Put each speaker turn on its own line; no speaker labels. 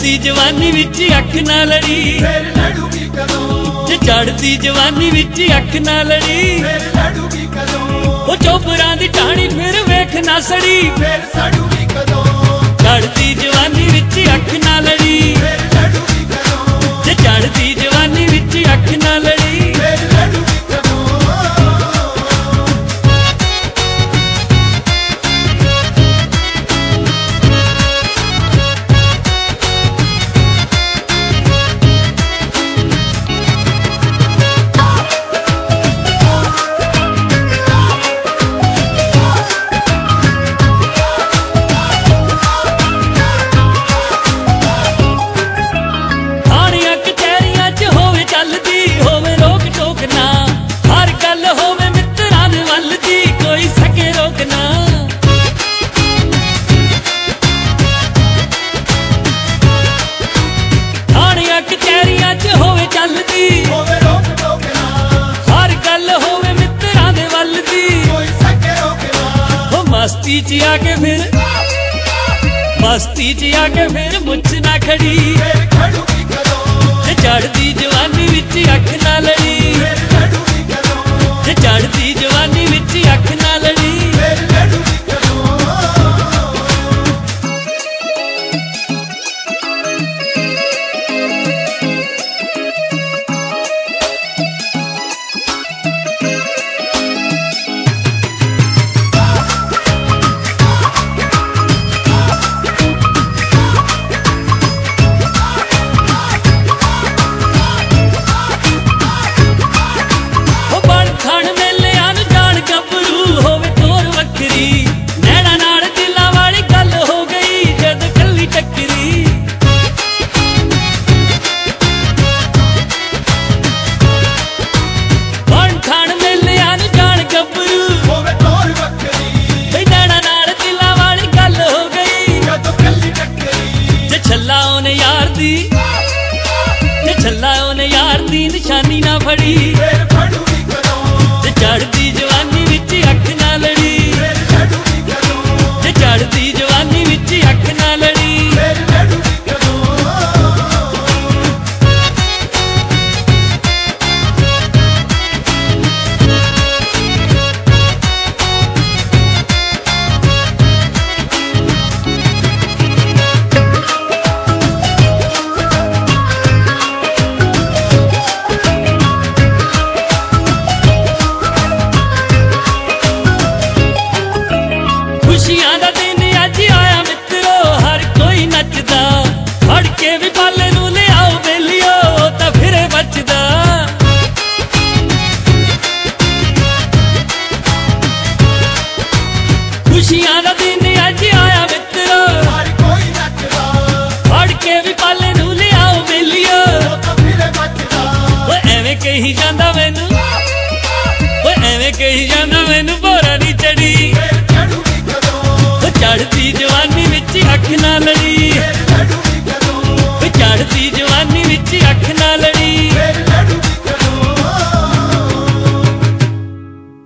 ਚੜ੍ਹਦੀ ਜਵਾਨੀ ਵਿੱਚ ਅੱਖ ਨਾ ਲੜੀ
ਫੇਰ ਲੜੂਗੀ ਕਦੋਂ
ਜੇ ਚੜ੍ਹਦੀ ਜਵਾਨੀ ਵਿੱਚ ਅੱਖ ਨਾ ਲੜੀ
ਫੇਰ ਲੜੂਗੀ ਕਦੋਂ
ਉਹ ਚੋਬਰਾਂ ਦੀ ਟਾਹਣੀ ਫਿਰ ਵੇਖ ਨਾ ਸੜੀ
ਫੇਰ ਸੜੂਗੀ ਕਦੋਂ
ਚੜ੍ਹਦੀ ਜਵਾਨੀ ਵਿੱਚ ਅੱਖ ਨਾ ਲੜੀ
ਫੇਰ ਲੜੂਗੀ ਕਦੋਂ
ਜੇ ਚੜ੍ਹਦੀ ਜਵਾਨੀ ਵਿੱਚ ਅੱਖ ਨਾ ਲੜੀ
ਫੇਰ ਲੜੂਗੀ ਕਦੋਂ
ਥਾਣੀਆਂ ਕਚਹਿਰੀਆਂ 'ਚ ਹੋਵੇ ਚੱਲਦੀ ਹੋਵੇ ਰੋਕ ਟੋਕ ਨਾ ਹਰ ਗੱਲ ਹੋਵੇ ਮਿੱਤਰਾਂ ਦੇ ਵੱਲ ਦੀ ਕੋਈ ਸਕੇ ਰੋਕ ਨਾ ਥਾਣੀਆਂ ਕਚਹਿਰੀਆਂ 'ਚ ਹੋਵੇ ਚੱਲਦੀ
ਹੋਵੇ ਰੋਕ ਟੋਕ ਨਾ
ਹਰ ਗੱਲ ਹੋਵੇ ਮਿੱਤਰਾਂ ਦੇ ਵੱਲ ਦੀ
ਕੋਈ ਸਕੇ ਰੋਕਣਾ
ਉਹ ਮਸਤੀ 'ਚ ਆ ਕੇ ਫਿਰ ਮਸਤੀ 'ਚ ਆ ਕੇ ਫਿਰ ਮੁੱਛ ਨਾ ਖੜੀ
ਫੇਰ ਖੜੂਗੀ ਕਦੋਂ
ਜੇ ਚੜ੍ਹਦੀ ਜਵਾਨੀ ਵਿੱਚ ਅੱਖ ਨਾ ਲੜੀ
ਫੇਰ ਲੜੂਗੀ ਕਦੋਂ
ਜੇ ਚੜ੍ਹਦੀ ਜਵਾਨੀ ਵਿੱਚ ਅੱਖ ਨਾ ਲੜੀ
ਫੇਰ ਲੜੂਗੀ ਕਦੋਂ
ਉਹ ਬਣ ਥਣ ਮੇਲਿਆਂ ਨੂੰ ਜਾਣ ਗੱਭਰੂ ਹੋਵੇ ਤੋਰ ਵੱਖਰੀ ਨੈਣਾ ਨਾਲ ਦਿਲਾਂ ਵਾਲੀ ਗੱਲ ਹੋ ਗਈ ਜਦ ਕੱਲੀ ਟੱਕਰੀ ਬਣ ਥਣ ਮੇਲਿਆਂ ਨੂੰ ਜਾਣ ਗੱਭਰੂ
ਹੋਵੇ ਤੋਰ ਵੱਖਰੀ
ਬਈ ਨੈਣਾ ਨਾਲ ਦਿਲਾਂ ਵਾਲੀ ਗੱਲ ਹੋ ਗਈ
ਜਦੋਂ ਕੱਲੀ ਟੱਕਰੀ
ਜੇ ਛੱਲਾ ਉਹਨੇ ਯਾਰ ਦੀ ਜੇ ਛੱਲਾ ਉਹਨੇ ਯਾਰ ਦੀ ਨਿਸ਼ਾਨੀ ਨਾ ਫੜੀ
ਫੇਰ ਫੜੂਗੀ ਕਦੋਂ
ਤੇ ਚੜ੍ਹਦੀ